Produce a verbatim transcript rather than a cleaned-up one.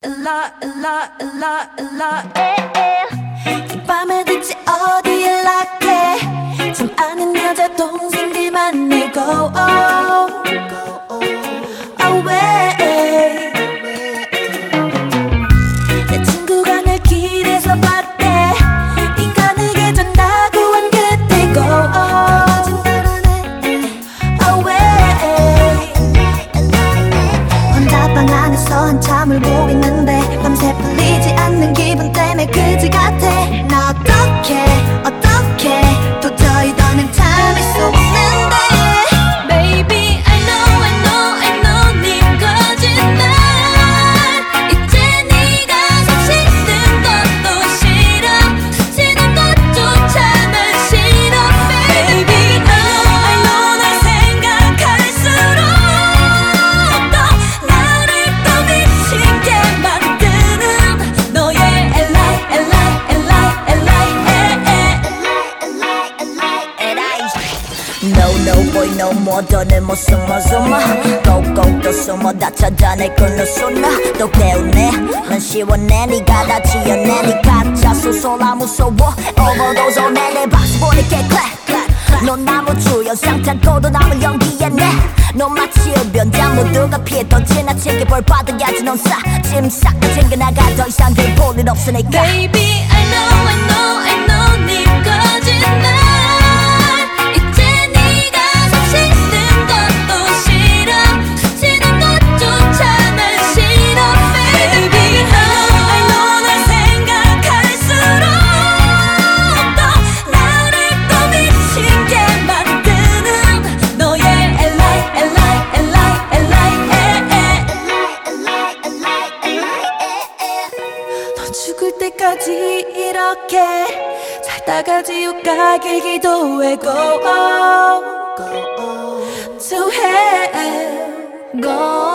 일라 일라 일라 일라 이 밤에 대체 어디 연락해 참 아는 여자 동생들 만나고 away 내 친구가 날 길에서 봤대 인간을 개전다고 한 그때고 away 혼자 방 안에서 한참을 보고 있는데 밤새 풀리지 않는 기분 때문에 그지 같아 나 어떡해 어떡해 도저히 더는 참을 수 없는데 Baby I know I know I know 네 거짓말 이제 네가 숨쉬는 것도 싫어 스치는 것조차만 싫어 Baby I know I know 날 생각할수록 더 나를 또 미치게 만드는 너의 엘라이 엘라이 엘라이 엘라이 No no boy no more 더는 못 숨어 숨어 꼭꼭 또 숨어 다 찾아내 굴러 쏟나 또 깨우네 난 시원해 네가 다 지어내 네 가짜 소소라 무서워 overdose 내내 박수 보니까 clap 넌 나무 주연 상탄고도 남을 연기했네 넌 마치 흡연자 모두가 피해도 지나치게 벌 받아야지 넌 싸 짐 싹 다 챙겨나가 더 이상 볼 일 없으니까 Baby I know I know I know 네 거짓말 이제 네가 숨쉬는 것도 싫어 스치는 것조차만 싫어 Baby I know I know 날 생각할수록 더 나를 또 미치게 만드는 너의 엘라이 엘라이 엘라이 엘라이 너 죽을 때까지 이렇게 살다가 지옥 가길 기도해 Go, go to hell Go